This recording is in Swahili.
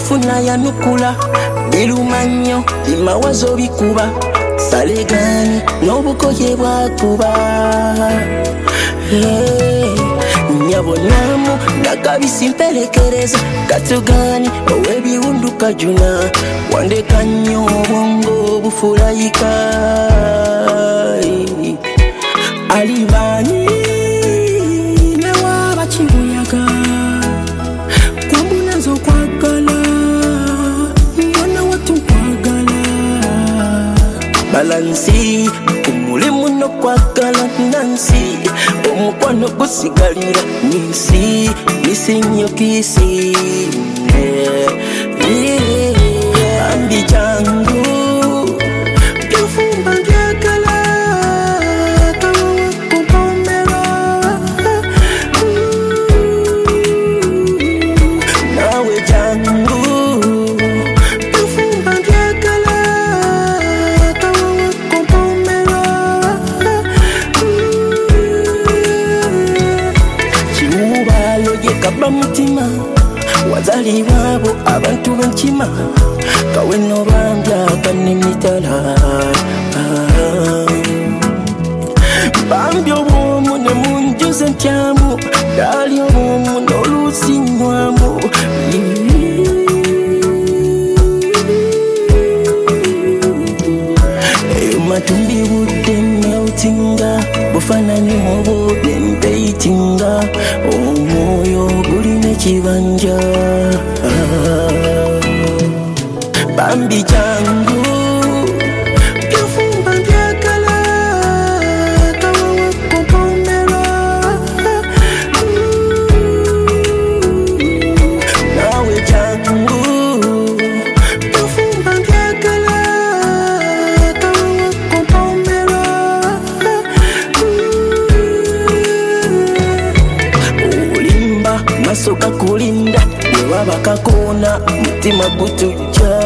funa ya nukula bilumanyo limawazo bikuba salegani nobukoye bwakuba nyabonyamu nakabisi mpelekereza katugani owebiwunduka juna wandekanyo bongo bufulayika alibani newa bachibuyaga kwambunazo kwagala mwana watu kwagala balansi umulimu no kwagala nansi omukwano gusigalira nisi nisinyo kisi ambi jangu byofumba byagala kawawa kukomera nawe jangu byofumba byagala kawawa kukomera chiubalo yekaba mutima wazali wabo abantu benchima kaweno bambya kanimitala bambyo bomu ne munjuze ntyamu dali bomu nolusinywamu matumbi budde meutinga bufananyi obudde mpeitinga omwoyo guline kibanja bambi jangu byofumba byagala kawawa kukomera nawe jangu byofumba byagala kawawa kukomera ulimba masoka kulinda wabakakona mutima gutuja